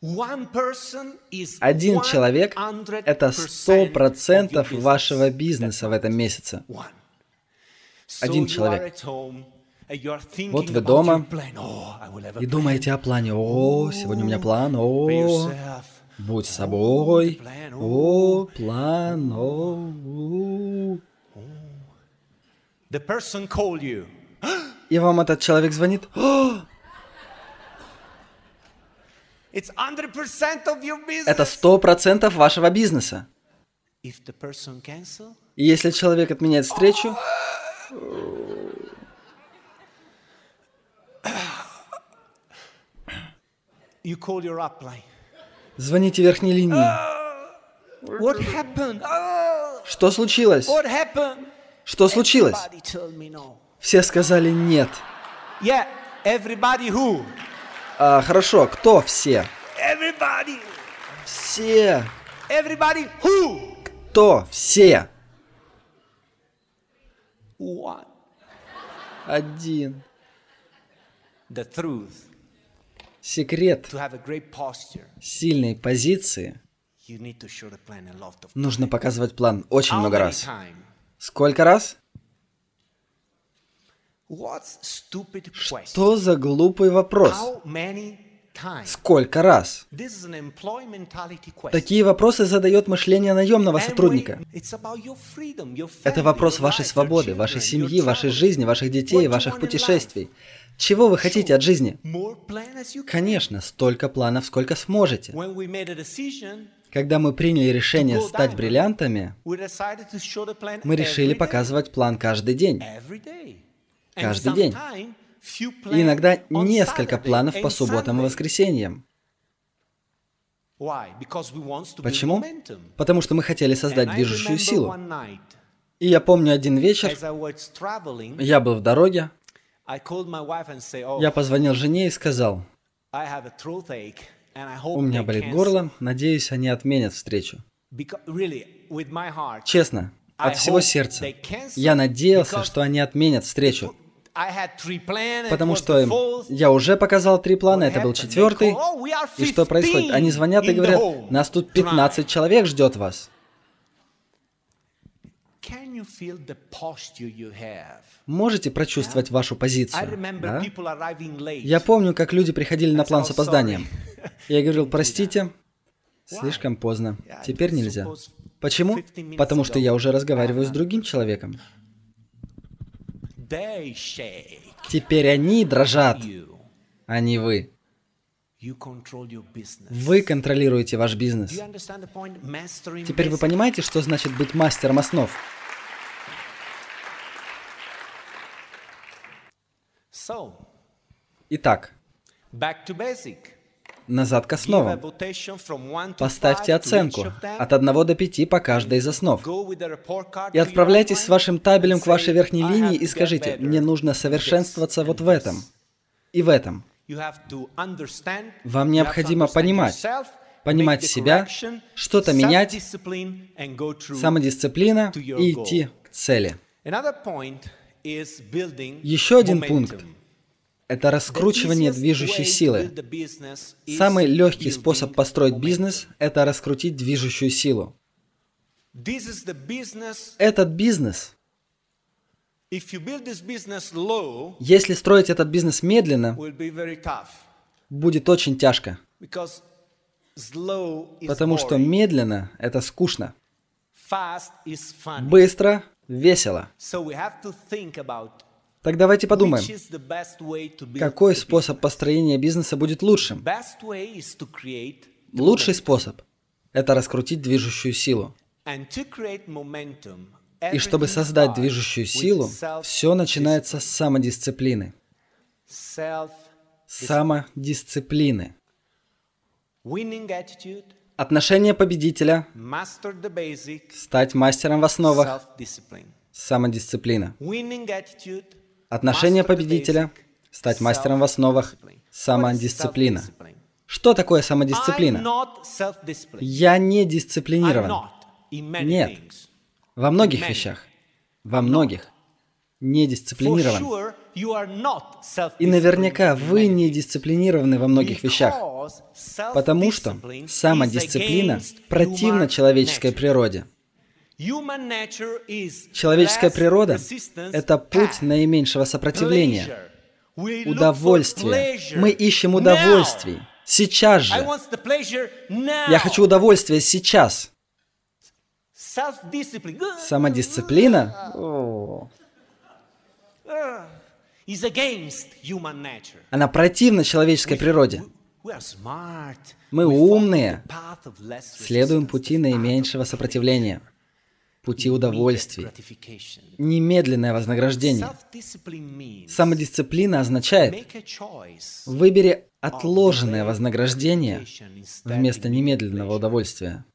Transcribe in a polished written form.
Один человек – это 100% вашего бизнеса в этом месяце. Один человек. Вот вы дома и думаете о плане. О, сегодня у меня план. О, будь собой. О, план. О. И вам этот человек звонит. Это 100% вашего бизнеса. И если человек отменяет встречу, звоните верхней линии. Что случилось? Что случилось? Все сказали нет. Хорошо, кто все? Все. Кто все? Один. Секрет сильной позиции — нужно показывать план очень много раз. Сколько раз? Что за глупый вопрос? Сколько раз? Такие вопросы задает мышление наемного сотрудника. Это вопрос вашей свободы, вашей семьи, вашей жизни, ваших детей, ваших путешествий. Чего вы хотите от жизни? Конечно, столько планов, сколько сможете. Когда мы приняли решение стать бриллиантами, мы решили показывать план каждый день. Каждый день. И иногда несколько планов по субботам и воскресеньям. Почему? Потому что мы хотели создать движущую силу. И я помню один вечер, я был в дороге, я позвонил жене и сказал: у меня болит горло, надеюсь, они отменят встречу. Честно, от всего сердца, я надеялся, что они отменят встречу. Потому что я уже показал 3 плана, это был 4-й. И что происходит? Они звонят и говорят: нас тут 15 человек ждет вас. Можете прочувствовать вашу позицию? Да? Я помню, как люди приходили на план с опозданием. Я говорил: простите, слишком поздно, теперь нельзя. Почему? Потому что я уже разговариваю с другим человеком. Теперь они дрожат, а не вы. Вы контролируете ваш бизнес. Теперь вы понимаете, что значит быть мастером основ? Итак, назад к основам. Поставьте оценку от 1 до 5 по каждой из основ. И отправляйтесь с вашим табелем к вашей верхней линии и скажите: мне нужно совершенствоваться вот в этом и в этом. Вам необходимо понимать себя, что-то менять, самодисциплина и идти к цели. Еще один пункт — это раскручивание движущей силы. Самый легкий способ построить бизнес — это раскрутить движущую силу. Этот бизнес, если строить этот бизнес медленно, будет очень тяжко. Потому что медленно — это скучно. Быстро — весело. Так давайте подумаем, какой способ построения бизнеса будет лучшим? Лучший способ – это раскрутить движущую силу. И чтобы создать движущую силу, все начинается с самодисциплины. Самодисциплины. Отношение победителя – стать мастером в основах. Самодисциплина. Отношение победителя – стать мастером в основах. Самодисциплина. Что такое самодисциплина? Я не дисциплинирован. Нет. Во многих вещах. Во многих. Не дисциплинирован. И наверняка вы не дисциплинированы во многих вещах, потому что самодисциплина противна человеческой природе. Человеческая природа — это путь наименьшего сопротивления. Удовольствие. Мы ищем удовольствий. Сейчас же. Я хочу удовольствия сейчас. Самодисциплина она противна человеческой природе. Мы умные, следуем пути наименьшего сопротивления, пути удовольствий, немедленное вознаграждение. Самодисциплина означает: выбери отложенное вознаграждение вместо немедленного удовольствия.